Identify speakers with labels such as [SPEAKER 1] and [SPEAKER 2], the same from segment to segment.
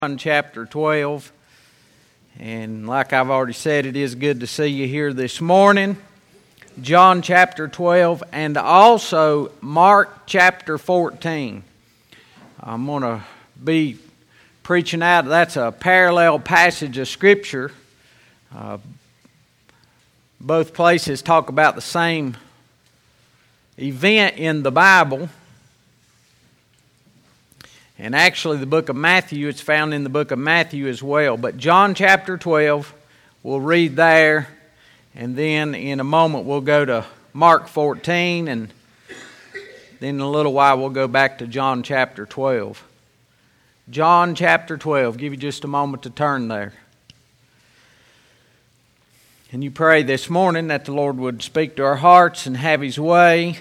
[SPEAKER 1] John chapter 12, and like I've already said, it is good to see you here this morning. John chapter 12 and also Mark chapter 14. I'm going to be preaching out. That's a parallel passage of Scripture. Both places talk about the same event in the Bible. And actually the book of Matthew, it's found in the book of Matthew as well. But John chapter 12, we'll read there. And then in a moment we'll go to Mark 14. And then in a little while we'll go back to John chapter 12. John chapter 12. Give you just a moment to turn there. And you pray this morning that the Lord would speak to our hearts and have His way.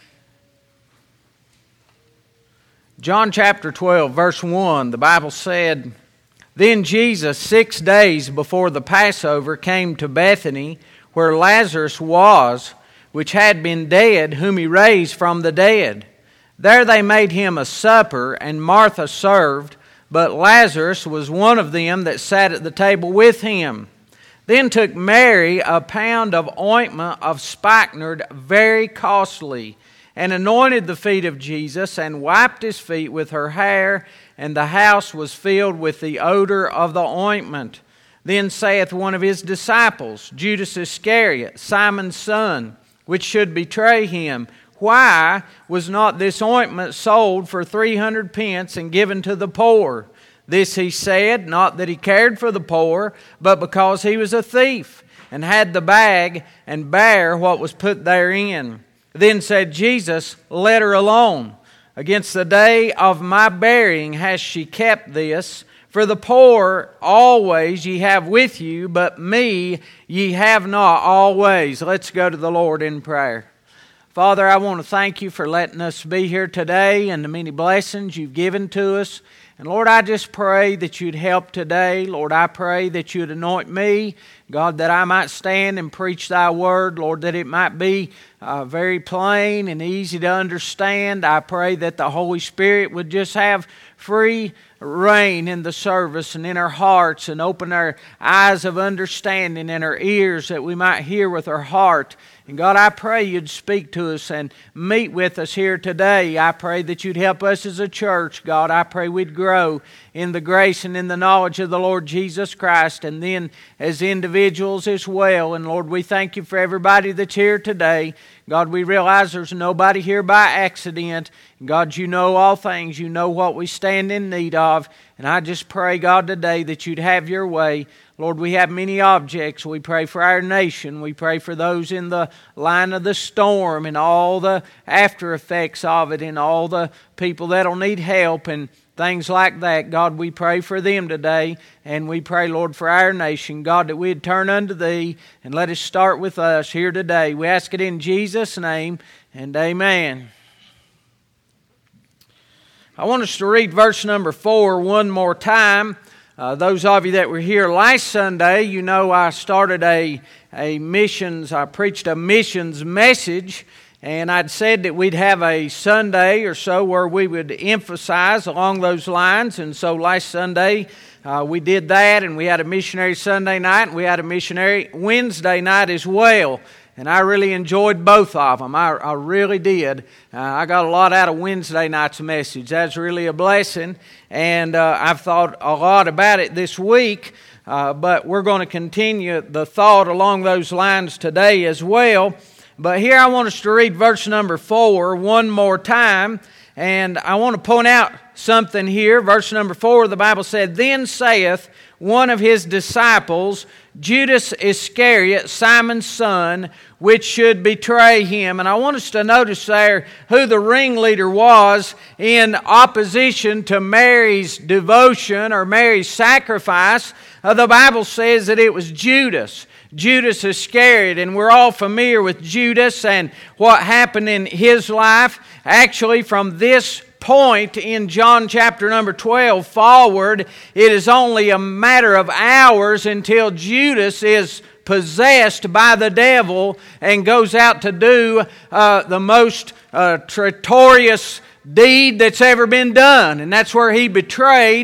[SPEAKER 1] John chapter 12, verse 1, the Bible said, "Then Jesus, 6 days before the Passover, came to Bethany, where Lazarus was, which had been dead, whom He raised from the dead. There they made Him a supper, and Martha served, but Lazarus was one of them that sat at the table with Him. Then took Mary a pound of ointment of spikenard, very costly, and anointed the feet of Jesus, and wiped His feet with her hair, and the house was filled with the odor of the ointment. Then saith one of His disciples, Judas Iscariot, Simon's son, which should betray Him, Why was not this ointment sold for 300 pence and given to the poor? This He said, not that He cared for the poor, but because He was a thief, and had the bag, and bare what was put therein. Then said Jesus, Let her alone. Against the day of my burying has she kept this. For the poor always ye have with you, but me ye have not always." Let's go to the Lord in prayer. Father, I want to thank You for letting us be here today and the many blessings You've given to us. And Lord, I just pray that You'd help today. Lord, I pray that You'd anoint me, God, that I might stand and preach Thy word. Lord, that it might be very plain and easy to understand. I pray that the Holy Spirit would just have free reign in the service and in our hearts, and open our eyes of understanding and our ears that we might hear with our heart. And God, I pray You'd speak to us and meet with us here today. I pray that You'd help us as a church. God, I pray we'd grow in the grace and in the knowledge of the Lord Jesus Christ, and then as individuals as well. And Lord, we thank You for everybody that's here today. God, we realize there's nobody here by accident. God, You know all things. You know what we stand in need of. And I just pray, God, today that You'd have Your way. Lord, we have many objects. We pray for our nation. We pray for those in the line of the storm and all the after effects of it, and all the people that'll need help and things like that. God, we pray for them today. And we pray, Lord, for our nation. God, that we'd turn unto Thee, and let us start with us here today. We ask it in Jesus' name, and amen. I want us to read verse number 4 one more time. Those of you that were here last Sunday, you know I started I preached a missions message, and I'd said that we'd have a Sunday or so where we would emphasize along those lines. And so last Sunday we did that, and we had a missionary Sunday night, and we had a missionary Wednesday night as well. And I really enjoyed both of them. I really did. I got a lot out of Wednesday night's message. That's really a blessing. And I've thought a lot about it this week. But we're going to continue the thought along those lines today as well. But here I want us to read verse number 4 one more time. And I want to point out something here. Verse number 4, the Bible said, "Then saith one of His disciples, Judas Iscariot, Simon's son, which should betray Him." And I want us to notice there who the ringleader was in opposition to Mary's devotion or Mary's sacrifice. The Bible says that it was Judas Iscariot, and we're all familiar with Judas and what happened in his life. Actually, from this point in John chapter number 12 forward, it is only a matter of hours until Judas is possessed by the devil and goes out to do the most traitorous deed that's ever been done. And that's where he betrayed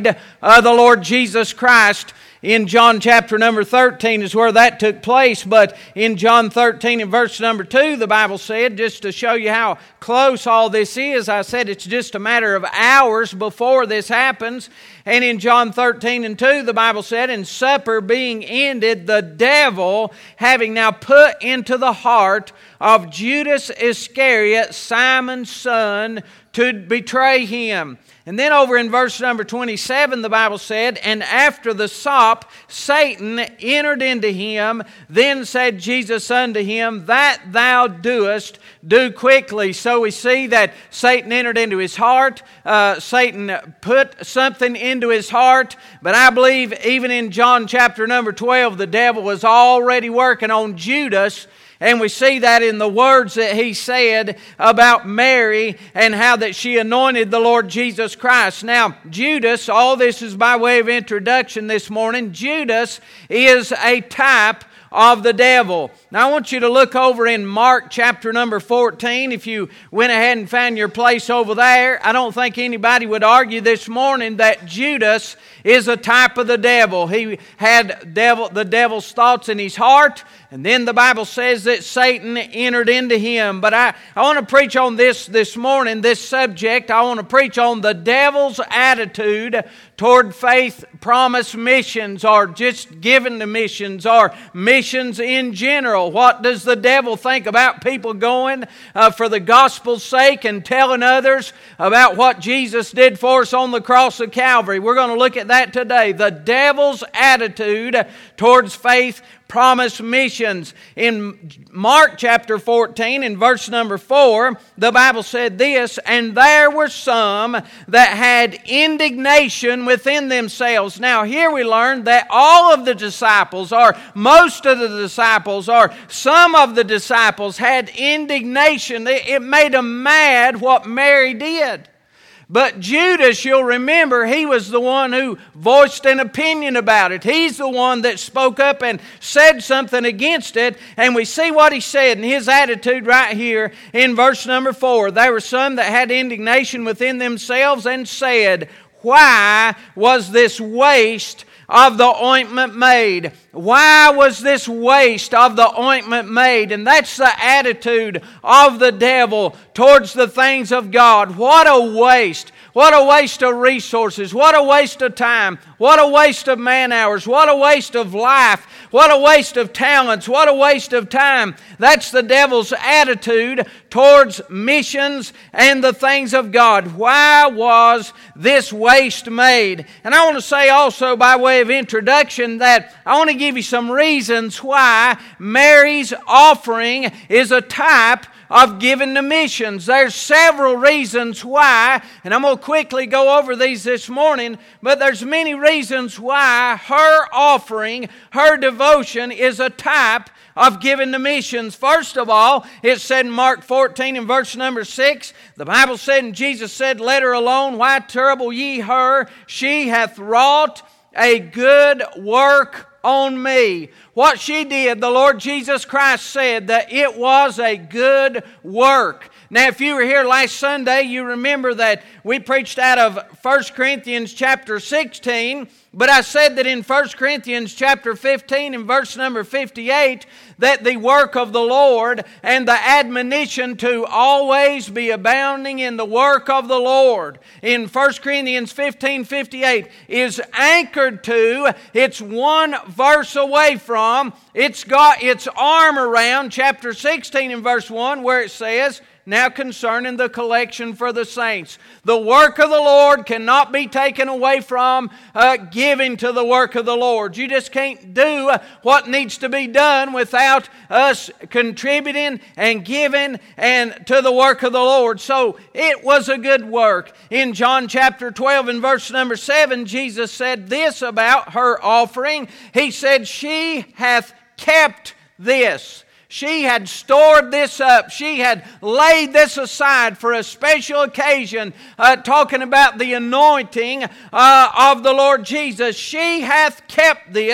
[SPEAKER 1] the Lord Jesus Christ. In John chapter number 13 is where that took place, but in John 13 and verse number 2, the Bible said, just to show you how close all this is, I said it's just a matter of hours before this happens. And in John 13 and 2, the Bible said, "And supper being ended, the devil, having now put into the heart of Judas Iscariot, Simon's son, to betray him." And then over in verse number 27, the Bible said, "And after the sop, Satan entered into him. Then said Jesus unto him, That thou doest, do quickly." So we see that Satan entered into his heart. Satan put something into his heart. But I believe even in John chapter number 12, the devil was already working on Judas. And we see that in the words that he said about Mary and how that she anointed the Lord Jesus Christ. Now, Judas, all this is by way of introduction this morning. Judas is a type of the devil. Now I want you to look over in Mark chapter number 14. If you went ahead and found your place over there, I don't think anybody would argue this morning that Judas is a type of the devil. He had the devil's thoughts in his heart, and then the Bible says that Satan entered into him. But I want to preach on this morning, this subject. I want to preach on the devil's attitude toward faith promise missions, or just giving the missions, or missions in general. What does the devil think about people going for the gospel's sake and telling others about what Jesus did for us on the cross of Calvary? We're going to look at that today. The devil's attitude towards faith promise missions. In Mark chapter 14 in verse number 4, the Bible said this, "And there were some that had indignation within themselves." Now here we learn that all of the disciples, or most of the disciples, or some of the disciples had indignation. It made them mad what Mary did. But Judas, you'll remember, he was the one who voiced an opinion about it. He's the one that spoke up and said something against it. And we see what he said in his attitude right here in verse number 4. "There were some that had indignation within themselves and said, Why was this waste of the ointment made?" Why was this waste of the ointment made? And that's the attitude of the devil towards the things of God. What a waste. What a waste of resources. What a waste of time. What a waste of man hours. What a waste of life. What a waste of talents. What a waste of time. That's the devil's attitude towards missions and the things of God. Why was this waste made? And I want to say also by way of introduction that I want to give you some reasons why Mary's offering is a type of giving to missions. There's several reasons why, and I'm going to quickly go over these this morning, but there's many reasons why her offering, her devotion is a type of giving to missions. First of all, it said in Mark 14 and verse number 6, the Bible said, "And Jesus said, Let her alone, why trouble ye her? She hath wrought a good work on me." What she did, the Lord Jesus Christ said that it was a good work. Now, if you were here last Sunday, you remember that we preached out of 1 Corinthians chapter 16, but I said that in 1 Corinthians chapter 15 and verse number 58, that the work of the Lord and the admonition to always be abounding in the work of the Lord in 1 Corinthians 15:58 is anchored to, it's one verse away from, it's got its arm around chapter 16 and verse 1 where it says, "Now concerning the collection for the saints." The work of the Lord cannot be taken away from giving to the work of the Lord. You just can't do what needs to be done without us contributing and giving and to the work of the Lord. So it was a good work. In John chapter 12 and verse number 7, Jesus said this about her offering. He said, "She hath kept this." She had stored this up. She had laid this aside for a special occasion, talking about the anointing of the Lord Jesus. She hath kept this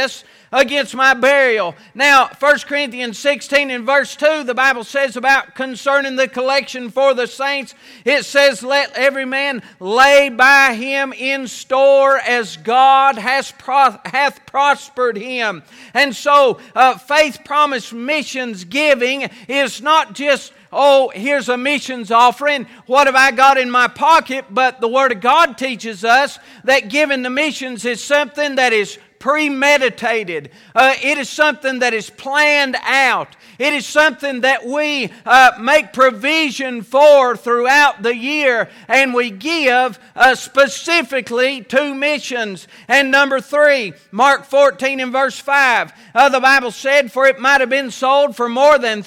[SPEAKER 1] against my burial. Now, 1 Corinthians 16 and verse 2, the Bible says about concerning the collection for the saints, it says, let every man lay by him in store as God hath prospered him. And so, Faith Promise Missions giving is not just, oh, here's a missions offering, what have I got in my pocket? But the Word of God teaches us that giving to missions is something that is premeditated. It is something that is planned out. It is something that we make provision for throughout the year, and we give specifically to missions. And number 3, Mark 14 and verse 5, the Bible said, for it might have been sold for more than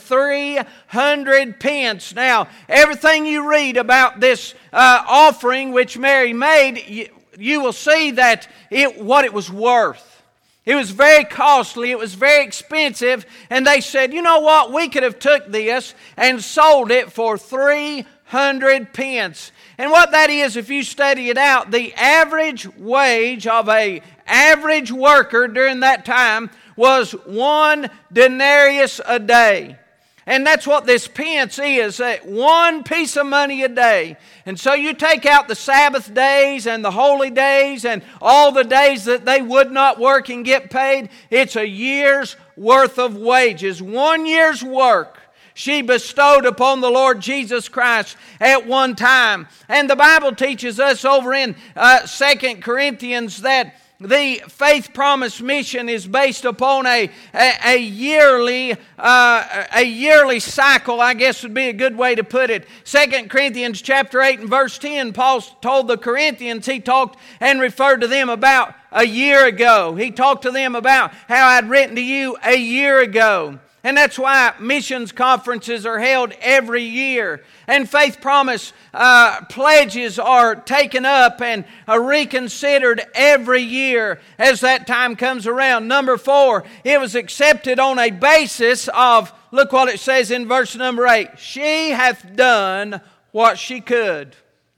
[SPEAKER 1] 300 pence. Now, everything you read about this offering which Mary made, you will see that what it was worth. It was very costly. It was very expensive. And they said, you know what? We could have took this and sold it for 300 pence. And what that is, if you study it out, the average wage of an average worker during that time was 1 denarius a day. And that's what this pence is, one piece of money a day. And so you take out the Sabbath days and the holy days and all the days that they would not work and get paid. It's a year's worth of wages, 1 year's work she bestowed upon the Lord Jesus Christ at one time. And the Bible teaches us over in 2 Corinthians that the Faith Promise mission is based upon a yearly cycle, I guess would be a good way to put it. 2 Corinthians chapter 8 and verse 10, Paul told the Corinthians, he talked and referred to them about a year ago. He talked to them about how I'd written to you a year ago. And that's why missions conferences are held every year. And Faith Promise pledges are taken up and are reconsidered every year as that time comes around. Number 4, it was accepted on a basis of, look what it says in verse number 8. She hath done what she could.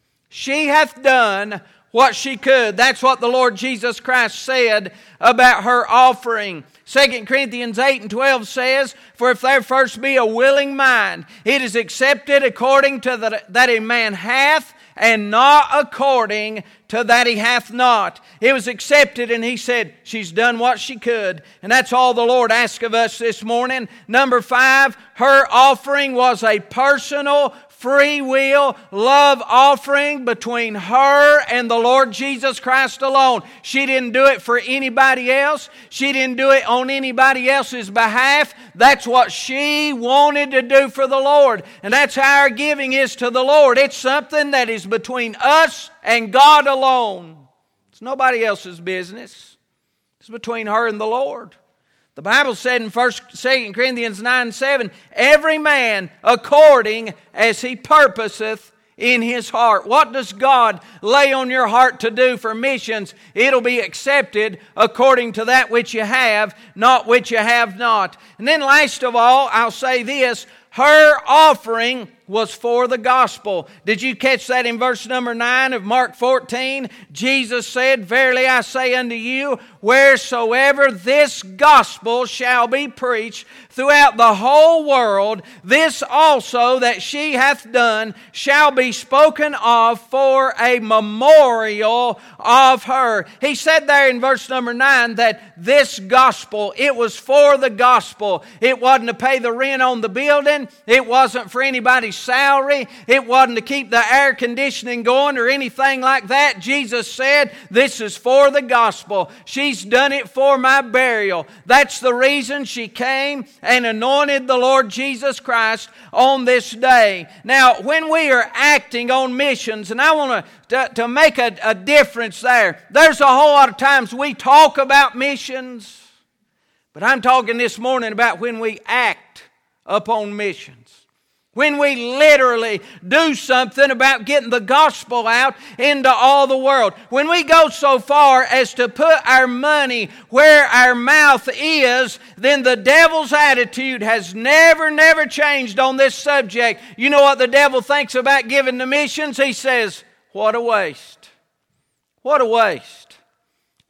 [SPEAKER 1] She hath done what she could. That's what the Lord Jesus Christ said about her offering. 2 Corinthians 8 and 12 says, for if there first be a willing mind, it is accepted according to that a man hath, and not according to that he hath not. It was accepted, and he said, she's done what she could. And that's all the Lord asks of us this morning. Number 5, her offering was a personal, free will love offering between her and the Lord Jesus Christ alone. She didn't do it for anybody else. She didn't do it on anybody else's behalf. That's what she wanted to do for the Lord. And that's how our giving is to the Lord. It's something that is between us and God alone. It's nobody else's business. It's between her and the Lord. The Bible said in 2 Corinthians 9:7, every man according as he purposeth in his heart. What does God lay on your heart to do for missions? It'll be accepted according to that which you have, not which you have not. And then last of all, I'll say this, her offering was for the gospel. Did you catch that in verse number 9 of Mark 14? Jesus said, verily I say unto you, wheresoever this gospel shall be preached throughout the whole world, this also that she hath done shall be spoken of for a memorial of her. He said there in verse number 9 that this gospel, it was for the gospel. It wasn't to pay the rent on the building. It wasn't for anybody's salary. It wasn't to keep the air conditioning going or anything like that. Jesus said, this is for the gospel. She's done it for my burial. That's the reason she came and anointed the Lord Jesus Christ on this day. Now, when we are acting on missions, and I want to make a difference there. There's a whole lot of times we talk about missions, but I'm talking this morning about when we act upon missions. When we literally do something about getting the gospel out into all the world. When we go so far as to put our money where our mouth is, then the devil's attitude has never changed on this subject. You know what the devil thinks about giving to missions? He says, what a waste. What a waste.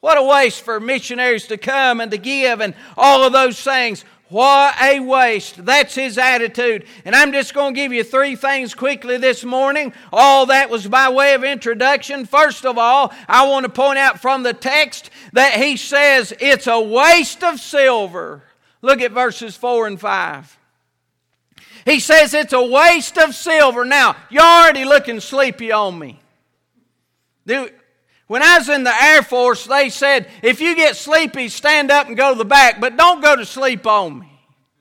[SPEAKER 1] What a waste for missionaries to come and to give and all of those things. What a waste. That's his attitude. And I'm just going to give you 3 things quickly this morning. All that was by way of introduction. First of all, I want to point out from the text that he says it's a waste of silver. Look at verses 4 and 5. He says it's a waste of silver. Now, you're already looking sleepy on me. When I was in the Air Force, they said, if you get sleepy, stand up and go to the back, but don't go to sleep on me.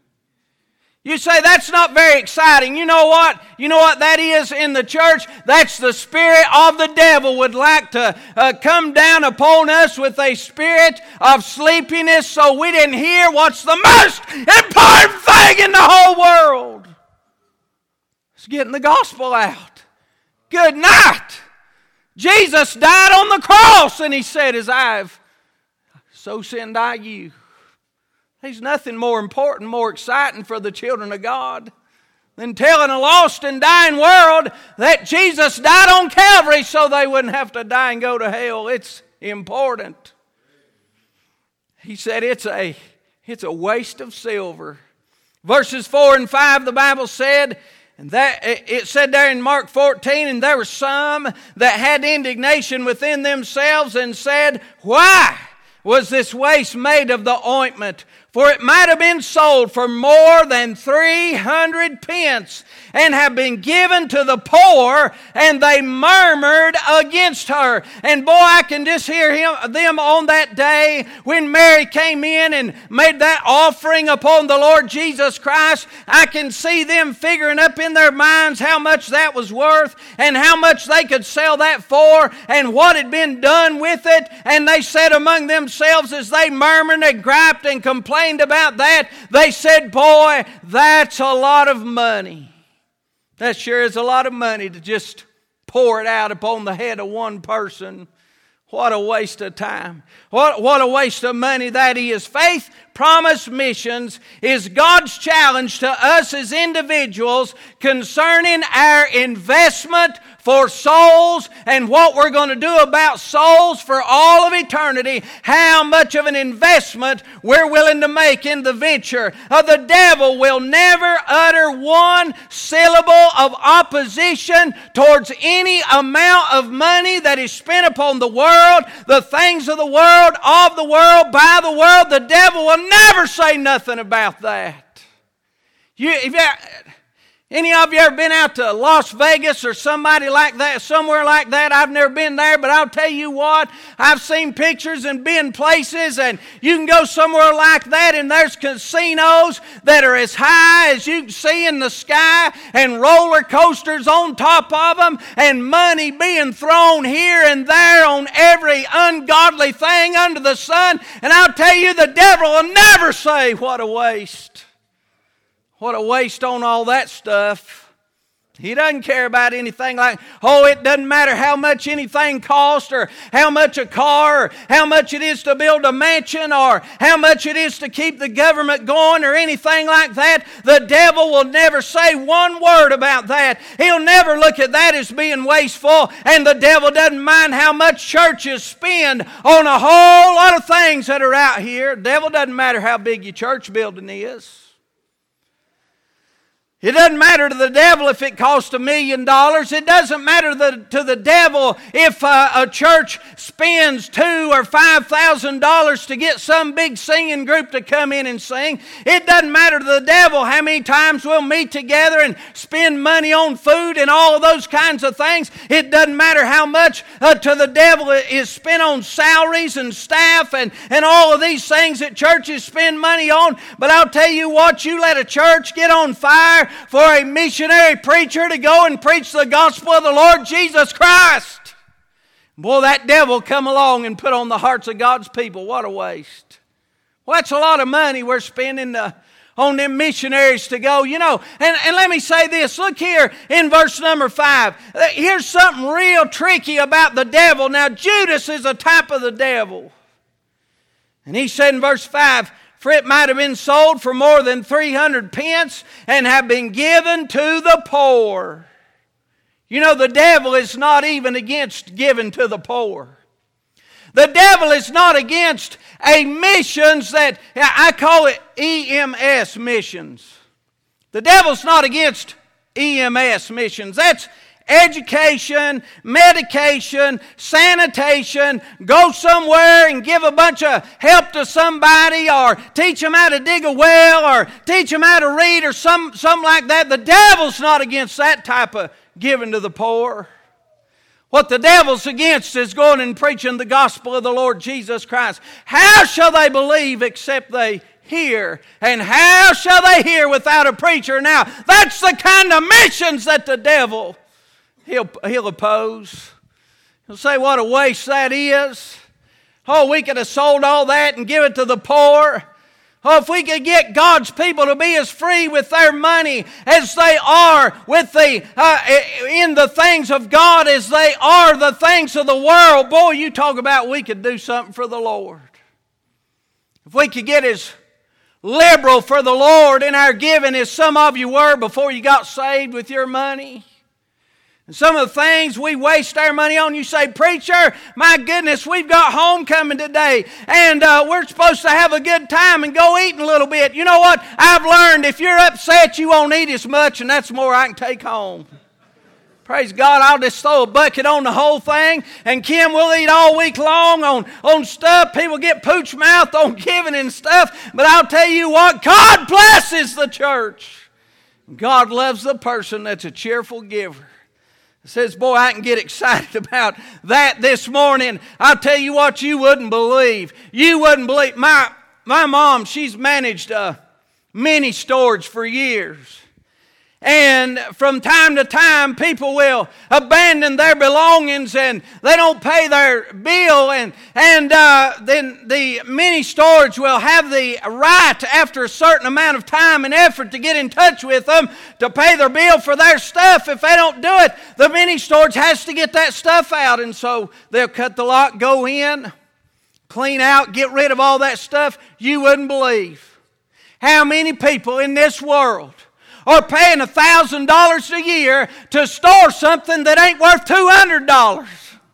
[SPEAKER 1] You say, that's not very exciting. You know what? You know what that is in the church? That's the spirit of the devil would like to come down upon us with a spirit of sleepiness so we didn't hear what's the most important thing in the whole world. It's getting the gospel out. Good night. Jesus died on the cross, and he said, as I've, so send I you. There's nothing more important, more exciting for the children of God than telling a lost and dying world that Jesus died on Calvary so they wouldn't have to die and go to hell. It's important. He said it's a waste of silver. Verses 4 and 5, the Bible said, and that it said there in Mark 14, and there were some that had indignation within themselves and said, why was this waste made of the ointment? For it might have been sold for more than 300 pence and have been given to the poor, and they murmured against her. And boy, I can just hear them on that day when Mary came in and made that offering upon the Lord Jesus Christ. I can see them figuring up in their minds how much that was worth and how much they could sell that for and what had been done with it. And they said among themselves as they murmured and griped and complained about that, they said, boy, that's a lot of money. That sure is a lot of money to just pour it out upon the head of one person. What a waste of time. What a waste of money that is. Faith Promise Missions is God's challenge to us as individuals concerning our investment for souls and what we're going to do about souls for all of eternity. How much of an investment we're willing to make in the venture. The devil will never utter one syllable of opposition towards any amount of money that is spent upon the world, the things of the world, of the world, by the world. The devil will never say nothing about that. Any of you ever been out to Las Vegas or somebody like that, somewhere like that? I've never been there, but I'll tell you what, I've seen pictures and been places, and you can go somewhere like that and there's casinos that are as high as you can see in the sky and roller coasters on top of them and money being thrown here and there on every ungodly thing under the sun. And I'll tell you, the devil will never say, what a waste. What a waste on all that stuff. He doesn't care about anything like, oh, it doesn't matter how much anything costs or how much a car or how much it is to build a mansion or how much it is to keep the government going or anything like that. The devil will never say one word about that. He'll never look at that as being wasteful, and the devil doesn't mind how much churches spend on a whole lot of things that are out here. The devil doesn't matter how big your church building is. It doesn't matter to the devil if it costs $1 million. It doesn't matter to the devil if a church spends $2,000 or $5,000 to get some big singing group to come in and sing. It doesn't matter to the devil how many times we'll meet together and spend money on food and all of those kinds of things. It doesn't matter how much to the devil is spent on salaries and staff and all of these things that churches spend money on. But I'll tell you what, you let a church get on fire for a missionary preacher to go and preach the gospel of the Lord Jesus Christ. Boy, that devil come along and put on the hearts of God's people. What a waste. Well, that's a lot of money we're spending on them missionaries to go. You know, and let me say this. Look here in verse number 5. Here's something real tricky about the devil. Now, Judas is a type of the devil. And he said in verse 5, for it might have been sold for more than 300 pence and have been given to the poor. You know, the devil is not even against giving to the poor. The devil is not against a missions that, I call it EMS missions. The devil's not against EMS missions. That's education, medication, sanitation, go somewhere and give a bunch of help to somebody, or teach them how to dig a well, or teach them how to read, or something like that. The devil's not against that type of giving to the poor. What the devil's against is going and preaching the gospel of the Lord Jesus Christ. How shall they believe except they hear? And how shall they hear without a preacher? Now, that's the kind of missions that the devil, he'll oppose. He'll say, what a waste that is. Oh, we could have sold all that and give it to the poor. Oh, if we could get God's people to be as free with their money as they are with in the things of God as they are the things of the world, boy, you talk about we could do something for the Lord. If we could get as liberal for the Lord in our giving as some of you were before you got saved with your money. And some of the things we waste our money on, you say, preacher, my goodness, we've got homecoming today, and we're supposed to have a good time and go eating a little bit. You know what? I've learned if you're upset, you won't eat as much, and that's more I can take home. Praise God, I'll just throw a bucket on the whole thing, and Kim will eat all week long on stuff. People get pooch mouth on giving and stuff, but I'll tell you what, God blesses the church. God loves the person that's a cheerful giver. Says, boy, I can get excited about that this morning. I'll tell you what, you wouldn't believe. You wouldn't believe. My mom, she's managed mini storage for years. And from time to time, people will abandon their belongings and they don't pay their bill. And then the mini storage will have the right, after a certain amount of time and effort, to get in touch with them to pay their bill for their stuff. If they don't do it, the mini storage has to get that stuff out. And so they'll cut the lock, go in, clean out, get rid of all that stuff. You wouldn't believe how many people in this world are paying $1,000 a year to store something that ain't worth $200.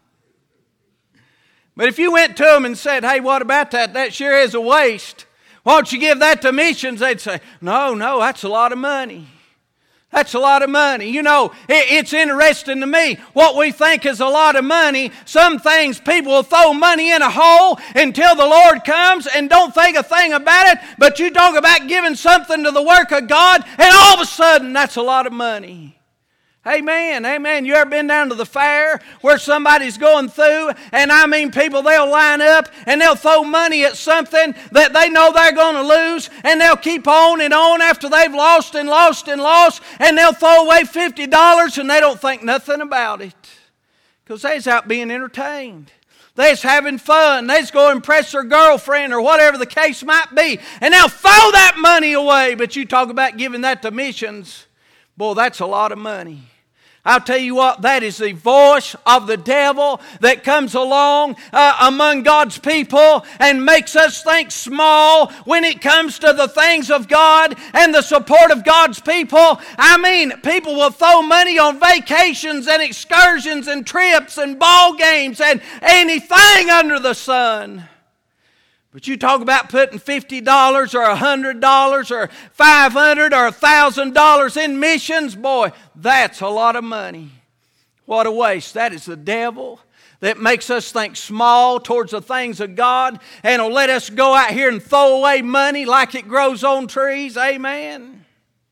[SPEAKER 1] But if you went to them and said, hey, what about that? That sure is a waste. Why don't you give that to missions? They'd say, no, that's a lot of money. That's a lot of money. You know, it's interesting to me what we think is a lot of money. Some things people will throw money in a hole until the Lord comes and don't think a thing about it. But you talk about giving something to the work of God, and all of a sudden that's a lot of money. Amen, amen. You ever been down to the fair where somebody's going through, and I mean people, they'll line up and they'll throw money at something that they know they're going to lose, and they'll keep on and on after they've lost and lost and lost, and they'll throw away $50 and they don't think nothing about it because they's out being entertained. They's having fun. They's going to impress their girlfriend or whatever the case might be, and they'll throw that money away. But you talk about giving that to missions, boy, that's a lot of money. I'll tell you what, that is the voice of the devil that comes along among God's people and makes us think small when it comes to the things of God and the support of God's people. I mean, people will throw money on vacations and excursions and trips and ball games and anything under the sun. But you talk about putting $50 or $100 or $500 or $1,000 in missions, boy, that's a lot of money. What a waste. That is the devil that makes us think small towards the things of God and will let us go out here and throw away money like it grows on trees. Amen.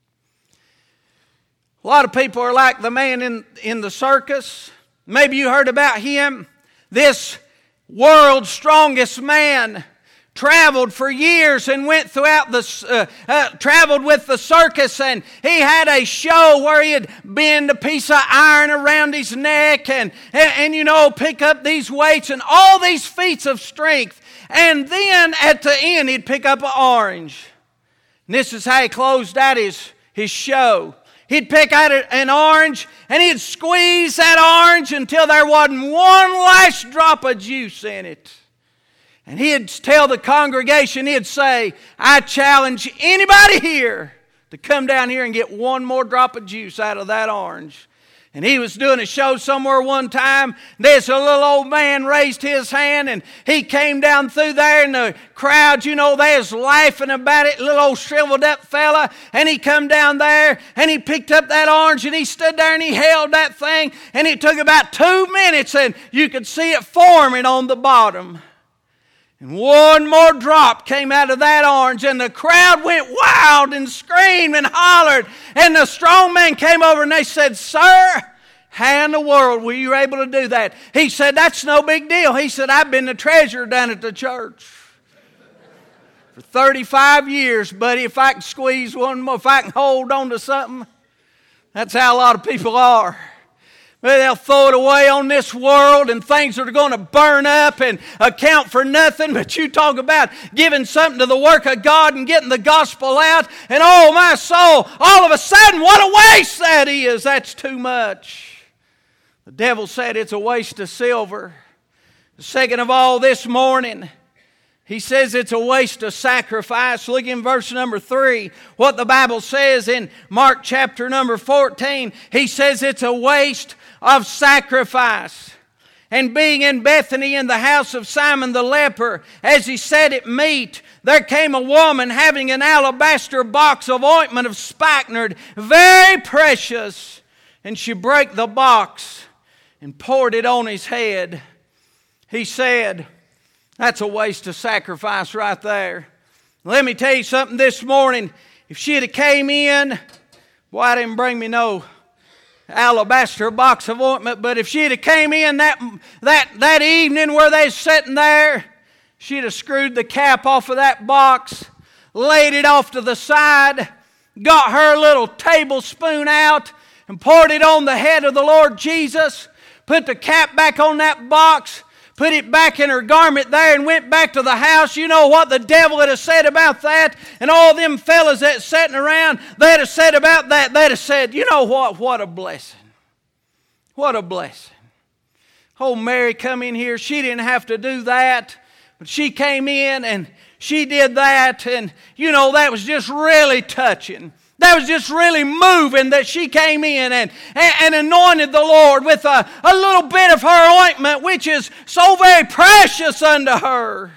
[SPEAKER 1] A lot of people are like the man in the circus. Maybe you heard about him. This world's strongest man traveled for years and went throughout traveled with the circus, and he had a show where he'd bend a piece of iron around his neck and you know, pick up these weights and all these feats of strength. And then at the end, he'd pick up an orange. And this is how he closed out his show. He'd pick out an orange and he'd squeeze that orange until there wasn't one last drop of juice in it. And he'd tell the congregation, he'd say, I challenge anybody here to come down here and get one more drop of juice out of that orange. And he was doing a show somewhere one time. There's a little old man raised his hand, and he came down through there, and the crowd, they was laughing about it. Little old shriveled up fella, and he come down there, and he picked up that orange, and he stood there, and he held that thing, and it took about 2 minutes, and you could see it forming on the bottom. And one more drop came out of that orange, and the crowd went wild and screamed and hollered. And the strong man came over and they said, "Sir, how in the world were you able to do that?" He said, "That's no big deal." He said, "I've been the treasurer down at the church for 35 years, buddy. If I can squeeze one more, if I can hold on to something." That's how a lot of people are. They'll throw it away on this world, and things are going to burn up and account for nothing. But you talk about giving something to the work of God and getting the gospel out, and oh my soul, all of a sudden, what a waste that is. That's too much. The devil said it's a waste of silver. Second of all, this morning, he says it's a waste of sacrifice. Look in verse number 3, what the Bible says in Mark chapter number 14. He says it's a waste of sacrifice. And being in Bethany in the house of Simon the leper, as he sat at meat, there came a woman having an alabaster box of ointment of spikenard, very precious. And she brake the box and poured it on his head. He said, that's a waste of sacrifice right there. Let me tell you something this morning. If she'd have came in, boy, I didn't bring me no alabaster box of ointment, but if she'd have came in that evening where they was sitting there, she'd have screwed the cap off of that box, laid it off to the side, got her little tablespoon out and poured it on the head of the Lord Jesus, put the cap back on that box, put it back in her garment there, and went back to the house. You know what the devil would have said about that? And all them fellas that sitting around, they'd have said about that, they'd have said, you know what a blessing. What a blessing. Oh, Mary come in here, she didn't have to do that, but she came in and she did that, and that was just really touching. That was just really moving that she came in and anointed the Lord with a little bit of her ointment, which is so very precious unto her.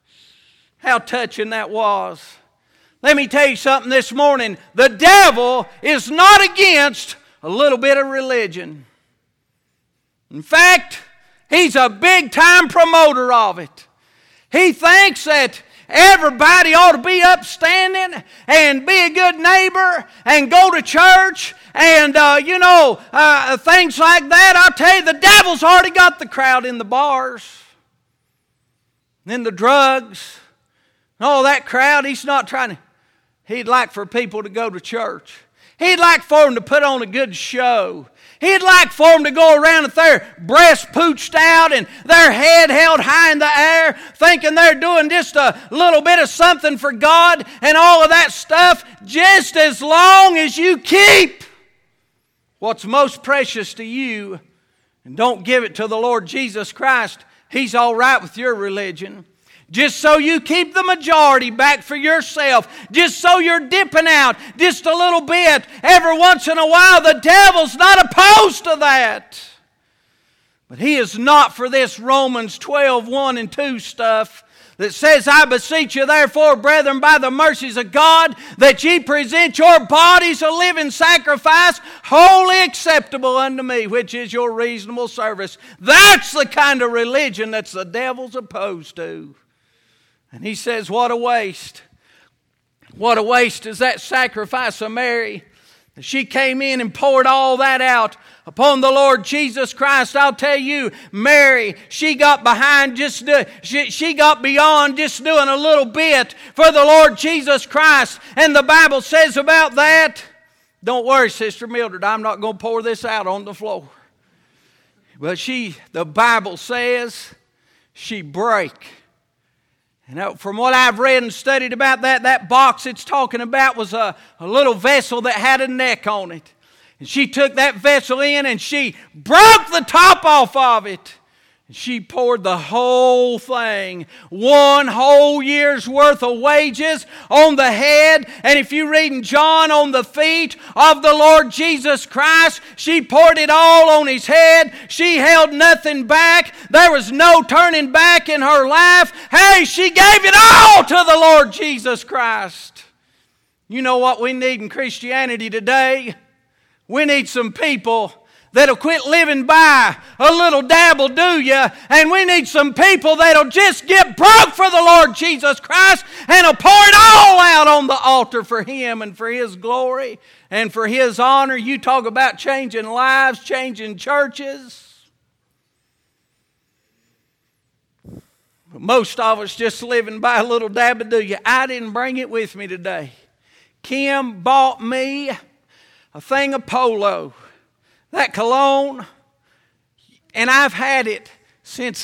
[SPEAKER 1] How touching that was. Let me tell you something this morning. The devil is not against a little bit of religion. In fact, he's a big-time promoter of it. He thinks that everybody ought to be upstanding and be a good neighbor and go to church and, things like that. I'll tell you, the devil's already got the crowd in the bars and in the drugs. And all that crowd, he's not trying to. He'd like for people to go to church. He'd like for them to put on a good show. He'd like for them to go around with their breast pooched out and their head held high in the air, thinking they're doing just a little bit of something for God and all of that stuff, just as long as you keep what's most precious to you and don't give it to the Lord Jesus Christ. He's all right with your religion. Just so you keep the majority back for yourself. Just so you're dipping out just a little bit every once in a while. The devil's not opposed to that. But he is not for this Romans 12, 1 and 2 stuff that says, I beseech you therefore, brethren, by the mercies of God, that ye present your bodies a living sacrifice, wholly acceptable unto me, which is your reasonable service. That's the kind of religion that's the devil's opposed to. And he says, what a waste. What a waste is that sacrifice of Mary. She came in and poured all that out upon the Lord Jesus Christ. I'll tell you, Mary, she got beyond just doing a little bit for the Lord Jesus Christ. And the Bible says about that, don't worry, Sister Mildred, I'm not going to pour this out on the floor. But the Bible says she brake. And from what I've read and studied about that box it's talking about was a little vessel that had a neck on it. And she took that vessel in and she broke the top off of it. She poured the whole thing, 1 whole year's worth of wages on the head. And if you read in John, on the feet of the Lord Jesus Christ, she poured it all on His head. She held nothing back. There was no turning back in her life. Hey, she gave it all to the Lord Jesus Christ. You know what we need in Christianity today? We need some people that'll quit living by a little dabble do ya, and we need some people that'll just get broke for the Lord Jesus Christ and will pour it all out on the altar for Him and for His glory and for His honor. You talk about changing lives, changing churches. But most of us just living by a little dabble do ya. I didn't bring it with me today. Kim bought me a thing of Polo. That cologne, and I've had it since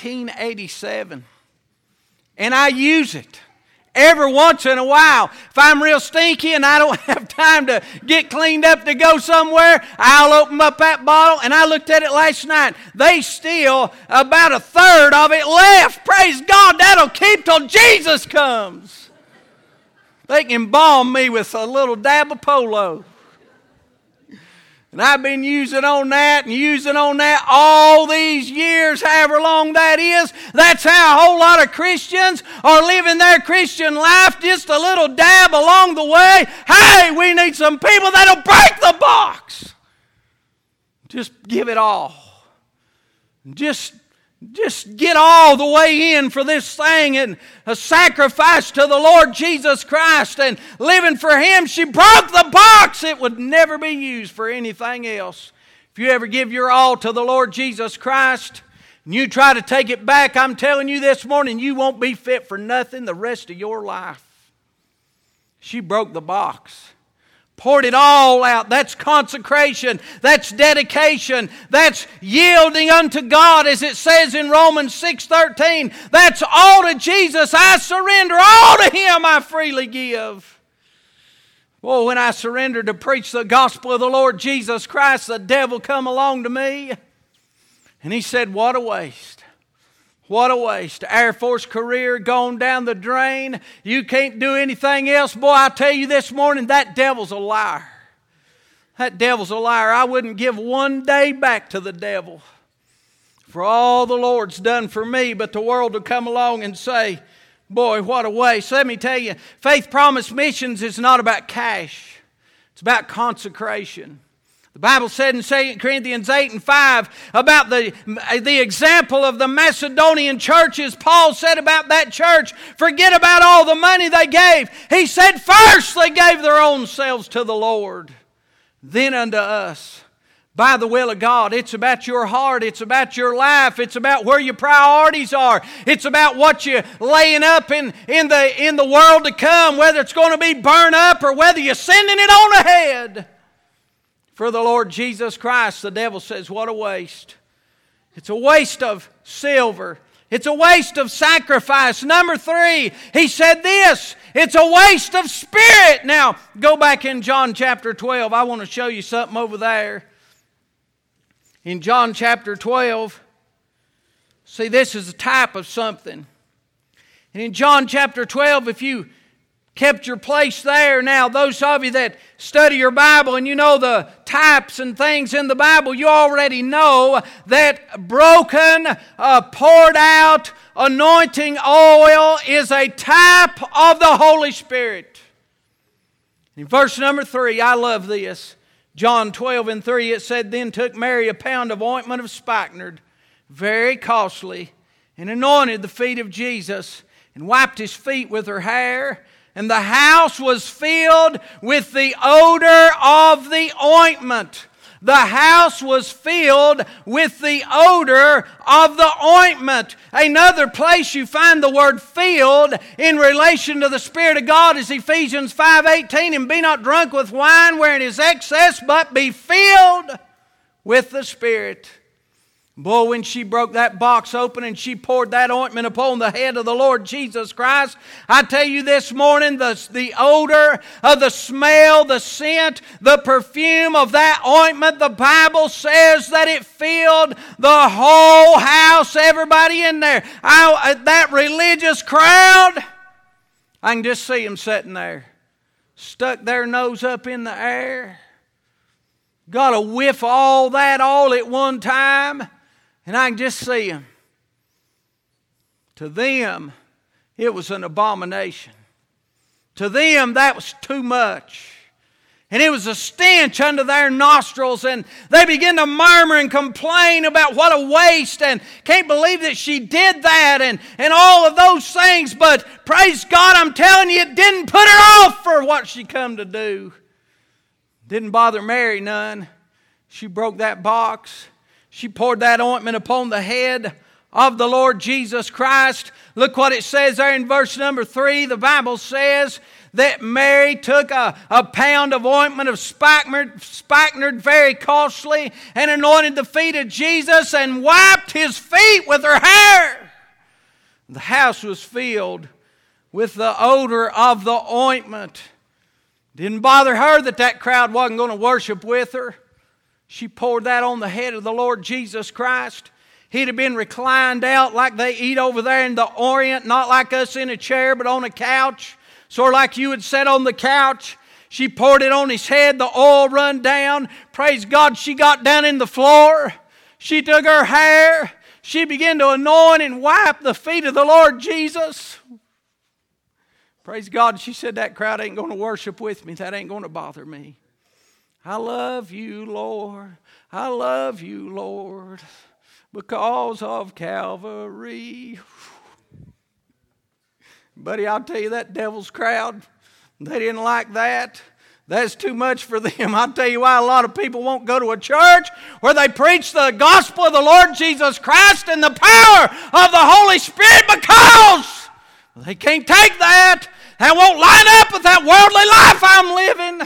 [SPEAKER 1] 1987. And I use it every once in a while. If I'm real stinky and I don't have time to get cleaned up to go somewhere, I'll open up that bottle. And I looked at it last night. They still about a third of it left. Praise God, that'll keep till Jesus comes. They can embalm me with a little dab of Polo. And I've been using on that and using on that all these years, however long that is. That's how a whole lot of Christians are living their Christian life, just a little dab along the way. Hey, we need some people that'll break the box. Just give it all. Just get all the way in for this thing and a sacrifice to the Lord Jesus Christ and living for Him. She broke the box. It would never be used for anything else. If you ever give your all to the Lord Jesus Christ and you try to take it back, I'm telling you this morning, you won't be fit for nothing the rest of your life. She broke the box. Poured it all out. That's consecration. That's dedication. That's yielding unto God, as it says in Romans 6:13. That's all to Jesus. I surrender. All to Him I freely give. Well, when I surrendered to preach the gospel of the Lord Jesus Christ, the devil come along to me and he said, what a waste. What a waste. Air Force career gone down the drain. You can't do anything else. Boy, I tell you this morning, that devil's a liar. That devil's a liar. I wouldn't give one day back to the devil for all the Lord's done for me, but the world will come along and say, boy, what a waste. Let me tell you, Faith Promise Missions is not about cash. It's about consecration. The Bible said in 2 Corinthians 8:5 about the example of the Macedonian churches. Paul said about that church, forget about all the money they gave. He said first they gave their own selves to the Lord, then unto us. By the will of God. It's about your heart. It's about your life. It's about where your priorities are. It's about what you're laying up in the world to come, whether it's going to be burned up or whether you're sending it on ahead. For the Lord Jesus Christ, the devil says, what a waste. It's a waste of silver. It's a waste of sacrifice. Number 3, he said this, it's a waste of spirit. Now, go back in John chapter 12. I want to show you something over there. In John chapter 12, see, this is a type of something. And in John chapter 12, if you kept your place there. Now, those of you that study your Bible and you know the types and things in the Bible, you already know that broken, poured out anointing oil is a type of the Holy Spirit. In verse number 3, I love this. John 12:3, it said, then took Mary a pound of ointment of spikenard, very costly, and anointed the feet of Jesus, and wiped His feet with her hair. And the house was filled with the odor of the ointment. The house was filled with the odor of the ointment. Another place you find the word filled in relation to the Spirit of God is Ephesians 5:18. And be not drunk with wine wherein is excess, but be filled with the Spirit. Boy, when she broke that box open and she poured that ointment upon the head of the Lord Jesus Christ, I tell you this morning, the odor of the smell, the scent, the perfume of that ointment, the Bible says that it filled the whole house, everybody in there. That religious crowd, I can just see them sitting there, stuck their nose up in the air, got a whiff of all that all at one time. And I can just see them. To them, it was an abomination. To them, that was too much. And it was a stench under their nostrils. And they began to murmur and complain about what a waste. And can't believe that she did that. And all of those things. But praise God, I'm telling you, it didn't put her off for what she come to do. Didn't bother Mary none. She broke that box. She poured that ointment upon the head of the Lord Jesus Christ. Look what it says there in verse number 3. The Bible says that Mary took a pound of ointment of spikenard, very costly, and anointed the feet of Jesus and wiped his feet with her hair. The house was filled with the odor of the ointment. Didn't bother her that crowd wasn't going to worship with her. She poured that on the head of the Lord Jesus Christ. He'd have been reclined out like they eat over there in the Orient, not like us in a chair, but on a couch. Sort of like you would sit on the couch. She poured it on his head, the oil run down. Praise God, she got down in the floor. She took her hair. She began to anoint and wipe the feet of the Lord Jesus. Praise God, she said, that crowd ain't going to worship with me. That ain't going to bother me. I love you, Lord. I love you, Lord, because of Calvary. Buddy, I'll tell you, that devil's crowd, they didn't like that. That's too much for them. I'll tell you why a lot of people won't go to a church where they preach the gospel of the Lord Jesus Christ and the power of the Holy Spirit, because they can't take that and won't line up with that worldly life I'm living.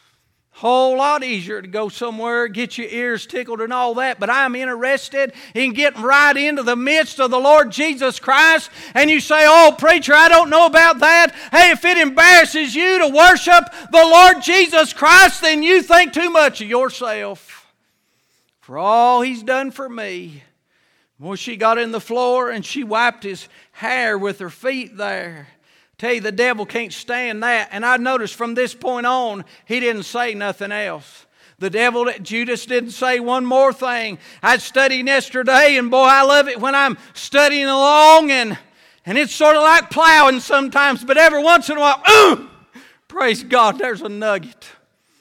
[SPEAKER 1] Whole lot easier to go somewhere, get your ears tickled and all that, but I'm interested in getting right into the midst of the Lord Jesus Christ. And you say, oh, preacher, I don't know about that. Hey, if it embarrasses you to worship the Lord Jesus Christ, then you think too much of yourself. For all He's done for me. Well, she got in the floor and she wiped his hair with her feet there. Tell you, the devil can't stand that. And I noticed from this point on, he didn't say nothing else. The devil, Judas, didn't say one more thing. I studied yesterday, and boy, I love it when I'm studying along, and it's sort of like plowing sometimes, but every once in a while, praise God, there's a nugget.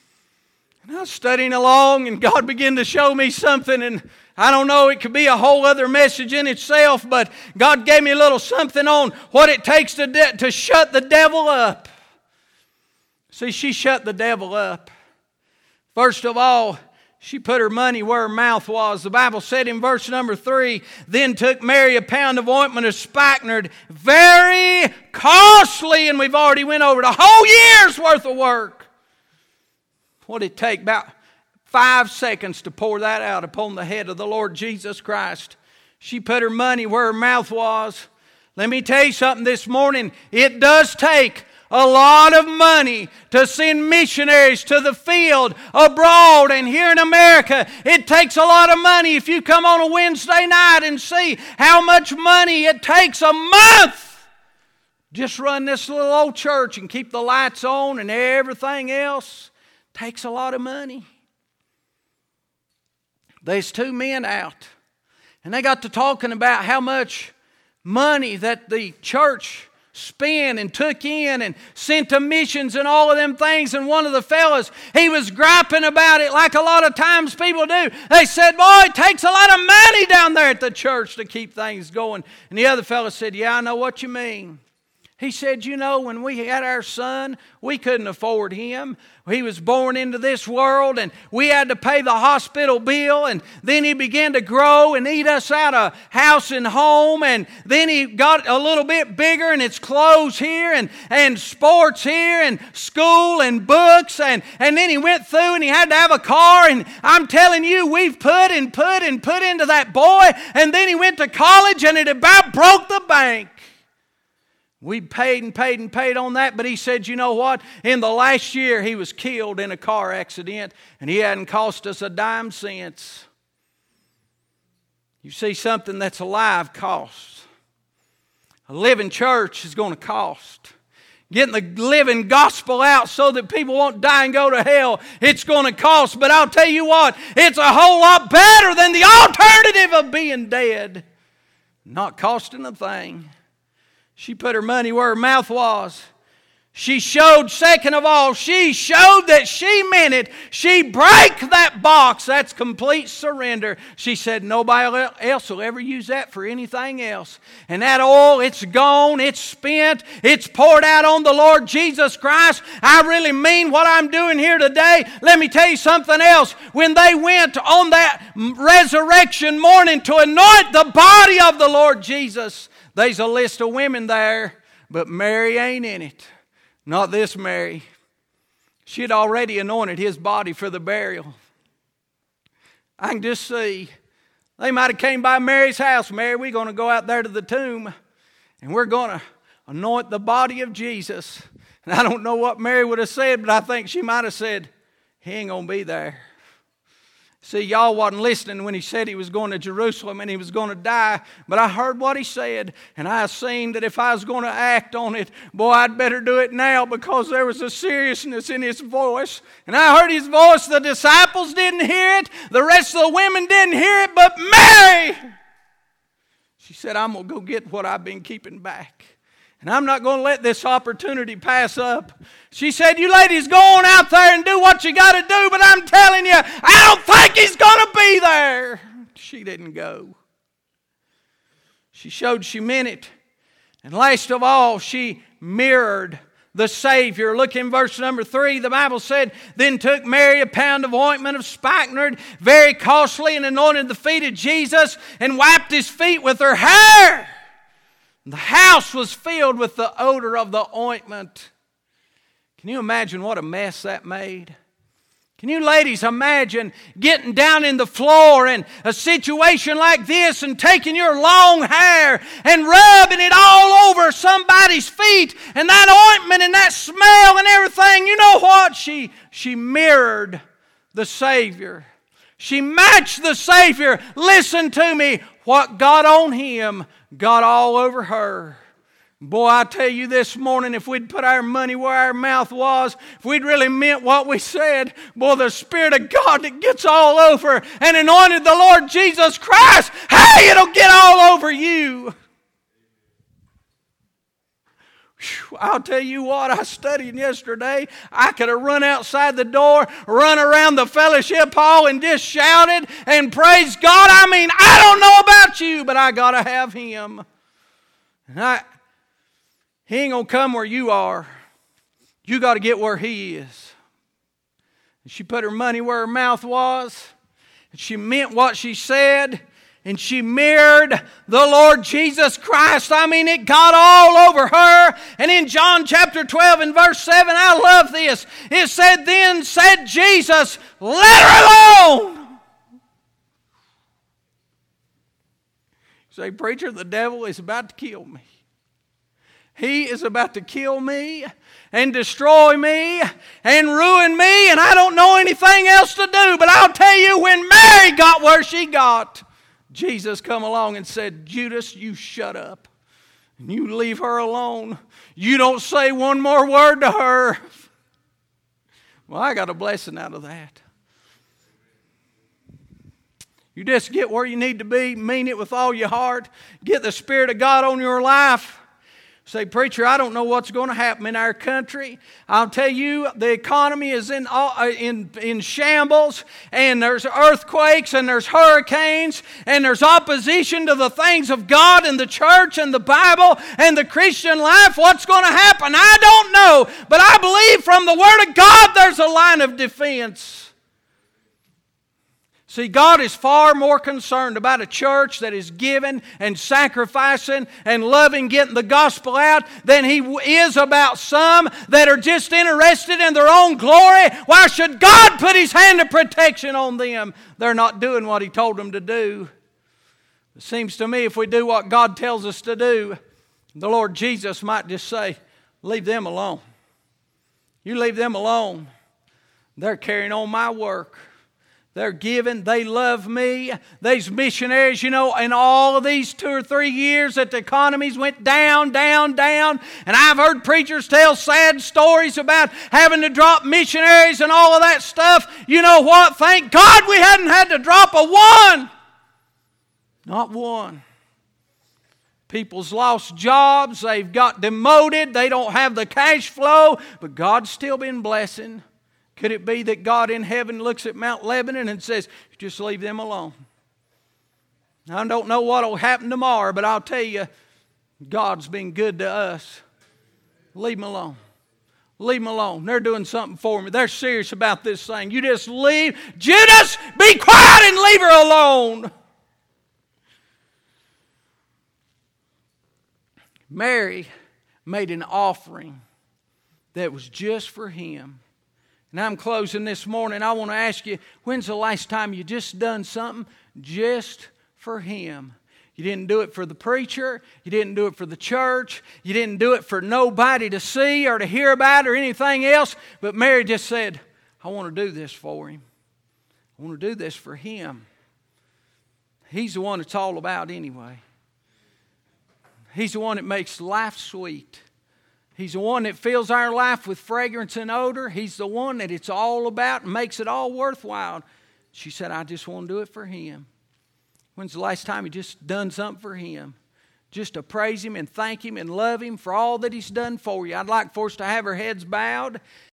[SPEAKER 1] And I was studying along, and God began to show me something, and I don't know, it could be a whole other message in itself, but God gave me a little something on what it takes to shut the devil up. See, she shut the devil up. First of all, she put her money where her mouth was. The Bible said in verse number 3, then took Mary a pound of ointment of spikenard, very costly, and we've already went over it, a whole year's worth of work. What did it take? About 5 seconds to pour that out upon the head of the Lord Jesus Christ. She put her money where her mouth was. Let me tell you something this morning. It does take a lot of money to send missionaries to the field abroad and here in America. It takes a lot of money. If you come on a Wednesday night and see how much money it takes a month, just run this little old church and keep the lights on and everything else, takes a lot of money. There's 2 men out, and they got to talking about how much money that the church spent and took in and sent to missions and all of them things. And one of the fellas, he was griping about it like a lot of times people do. They said, boy, it takes a lot of money down there at the church to keep things going. And the other fella said, yeah, I know what you mean. He said, you know, when we had our son, we couldn't afford him. He was born into this world and we had to pay the hospital bill, and then he began to grow and eat us out of house and home, and then he got a little bit bigger and it's clothes here and sports here and school and books, and then he went through and he had to have a car, and I'm telling you, we've put into that boy, and then he went to college and it about broke the bank. We paid and paid and paid on that, but he said, you know what? In the last year, he was killed in a car accident, and he hadn't cost us a dime since. You see, something that's alive costs. A living church is going to cost. Getting the living gospel out so that people won't die and go to hell, it's going to cost. But I'll tell you what, it's a whole lot better than the alternative of being dead. Not costing a thing. She put her money where her mouth was. She showed, second of all, she showed that she meant it. She break that box. That's complete surrender. She said nobody else will ever use that for anything else. And that oil, it's gone, it's spent, it's poured out on the Lord Jesus Christ. I really mean what I'm doing here today. Let me tell you something else. When they went on that resurrection morning to anoint the body of the Lord Jesus, there's a list of women there, but Mary ain't in it. Not this Mary. She had already anointed his body for the burial. I can just see. They might have came by Mary's house. Mary, we're going to go out there to the tomb, and we're going to anoint the body of Jesus. And I don't know what Mary would have said, but I think she might have said, he ain't going to be there. See, y'all wasn't listening when he said he was going to Jerusalem and he was going to die. But I heard what he said, and I seen that if I was going to act on it, boy, I'd better do it now, because there was a seriousness in his voice. And I heard his voice. The disciples didn't hear it. The rest of the women didn't hear it. But Mary, she said, I'm going to go get what I've been keeping back. And I'm not going to let this opportunity pass up. She said, you ladies go on out there and do what you got to do, but I'm telling you, I don't think he's going to be there. She didn't go. She showed she meant it. And last of all, she mirrored the Savior. Look in verse number 3. The Bible said, then took Mary a pound of ointment of spikenard, very costly, and anointed the feet of Jesus, and wiped his feet with her hair. The house was filled with the odor of the ointment. Can you imagine what a mess that made? Can you ladies imagine getting down in the floor in a situation like this and taking your long hair and rubbing it all over somebody's feet, and that ointment and that smell and everything? You know what? She mirrored the Savior. She matched the Savior. Listen to me. What got on him got all over her. Boy, I tell you this morning, if we'd put our money where our mouth was, if we'd really meant what we said, boy, the Spirit of God that gets all over and anointed the Lord Jesus Christ, hey, it'll get all over you. I'll tell you what, I studied yesterday. I could have run outside the door, run around the fellowship hall and just shouted and praised God. I mean, I don't know about you, but I got to have him. And he ain't going to come where you are. You got to get where he is. And she put her money where her mouth was. And she meant what she said. And she mirrored the Lord Jesus Christ. I mean, it got all over her. And in John chapter 12 and verse 7, I love this. It said, then said Jesus, let her alone. You say, preacher, the devil is about to kill me. He is about to kill me and destroy me and ruin me, and I don't know anything else to do. But I'll tell you, when Mary got where she got, Jesus come along and said, Judas, you shut up. And you leave her alone. You don't say one more word to her. Well, I got a blessing out of that. You just get where you need to be. Mean it with all your heart. Get the Spirit of God on your life. Say, preacher, I don't know what's going to happen in our country. I'll tell you, the economy is in shambles, and there's earthquakes, and there's hurricanes, and there's opposition to the things of God and the church and the Bible and the Christian life. What's going to happen? I don't know, but I believe from the Word of God there's a line of defense. See, God is far more concerned about a church that is giving and sacrificing and loving getting the gospel out than He is about some that are just interested in their own glory. Why should God put His hand of protection on them? They're not doing what He told them to do. It seems to me if we do what God tells us to do, the Lord Jesus might just say, leave them alone. You leave them alone. They're carrying on my work. They're giving. They love me. These missionaries, in all of these 2 or 3 years that the economies went down, down, down. And I've heard preachers tell sad stories about having to drop missionaries and all of that stuff. You know what? Thank God we hadn't had to drop a one. Not one. People's lost jobs. They've got demoted. They don't have the cash flow. But God's still been blessing. Could it be that God in heaven looks at Mount Lebanon and says, just leave them alone? I don't know what will happen tomorrow, but I'll tell you, God's been good to us. Leave them alone. Leave them alone. They're doing something for me. They're serious about this thing. You just leave. Judas, be quiet and leave her alone. Mary made an offering that was just for Him. And I'm closing this morning. I want to ask you, when's the last time you just done something just for Him? You didn't do it for the preacher. You didn't do it for the church. You didn't do it for nobody to see or to hear about or anything else. But Mary just said, I want to do this for Him. I want to do this for Him. He's the one it's all about anyway. He's the one that makes life sweet. He's the one that fills our life with fragrance and odor. He's the one that it's all about and makes it all worthwhile. She said, I just want to do it for Him. When's the last time you just done something for Him? Just to praise Him and thank Him and love Him for all that He's done for you. I'd like for us to have our heads bowed.